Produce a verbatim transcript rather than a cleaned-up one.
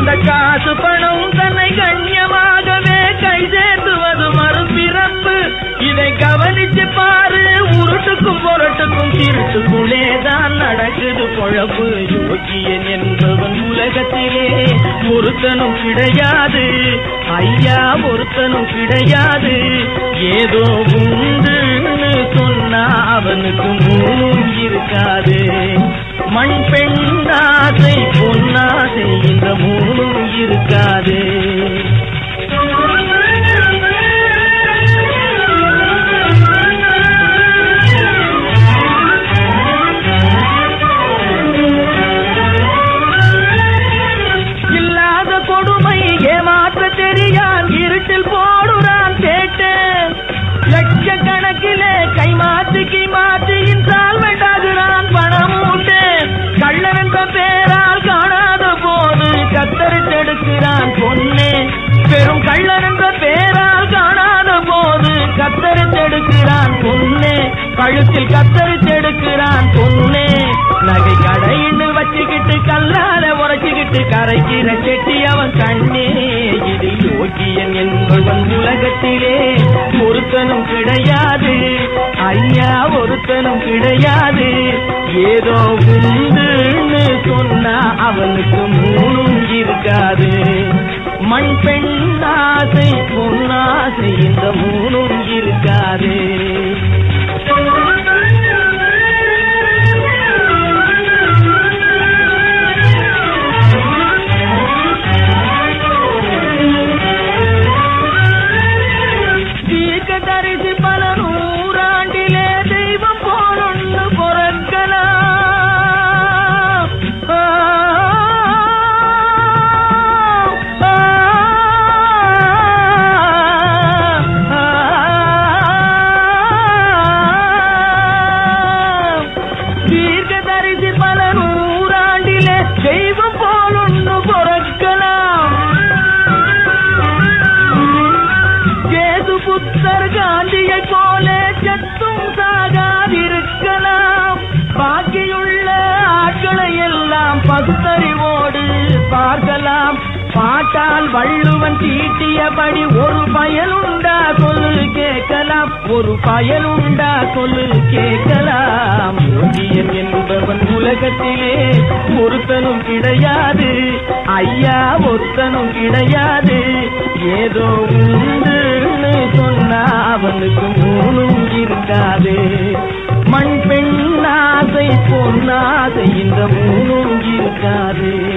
அந்த காசு பணம் தன்னை கண்ணியமாகவே கை சேர்த்துவது மறுபிறப்பு. இதை கவனிச்சு பாரு, உருட்டுக்கும் பொருட்டுக்கும் திருட்டுக்குள்ளேதான் நடக்குது பொழப்பு. யோகியன் என்பவன் உலகத்திலே ஒருத்தனும் கிடையாது ஐயா, ஒருத்தனும் கிடையாது. ஏதோ உண்டுன்னு சொன்னா அவனுக்கு மூணும் இருக்காது. மண் பெண்ணாசை பொன்னாசை இந்த மூணும் இருக்காது. இல்லாத கொடுமை ஏமாற்ற தெரியான், இருட்டில் போடுறான் கேட்டு. லட்சக்கணக்கிலே கைமாத்து கைமாத்து இன்ஸ்டால்மெண்ட் ஆகுறான் பணம் உண்டு. கள்ளன் என்ற பேரால் காணாத போது கத்தரித்தெடுக்கிறான் பொண்ணே. பெரும் கள்ளன் என்ற பேரால் காணாத போது கத்தரித்தெடுக்கிறான் பொண்ணே. கழுத்தில் கத்தரித்தெடுக்கிறான் பொண்ணே. நகை கடையின்னு வச்சுக்கிட்டு கல்லால உரைச்சுக்கிட்டு கரைக்கிற செட்டி அவன் கண்ணே. இது யோகியன் என்பவன் உலகத்திலே ஒருத்தனும் கிடையாது ஐயா, ஒருத்தனும் கிடையாது. ஏதோ உண்டுன்னு சொன்னா அவனுக்கு மூணும் இருக்காது. மண் பெண்ணாசை பொன்னாசை இந்த மூணும் இருக்காது. தரிசி பல நூறாண்டிலே தெய்வம் போலொன்னு பொறக்கலாம். தீர்க்க தரிசி பல நூறாண்டிலே தெய்வம் போலொன்னு பொறக்கலாம். புத்தர் காந்தியை போல சத்தும் சாகாதிருக்கலாம். பாக்கியுள்ள ஆட்களை எல்லாம் பகுத்தறிவோடு பார்க்கலாம். பாட்டால் வள்ளுவன் தீட்டியபடி ஒரு பயனுண்டா சொல்லு கேட்கலாம், ஒரு பயனுண்டா சொல்லு கேட்கலாம். யோகியன் என்பவன் உலகத்திலே ஒருத்தனும் கிடையாது ஐயா, ஒருத்தனும் கிடையாது. ஏதோ உண்டுன்னு சொன்னா அவனுக்கு மூணும் இருக்காது. மண் பெண்ணாசை பொன்னாசை இந்த மூணும் இருக்காது.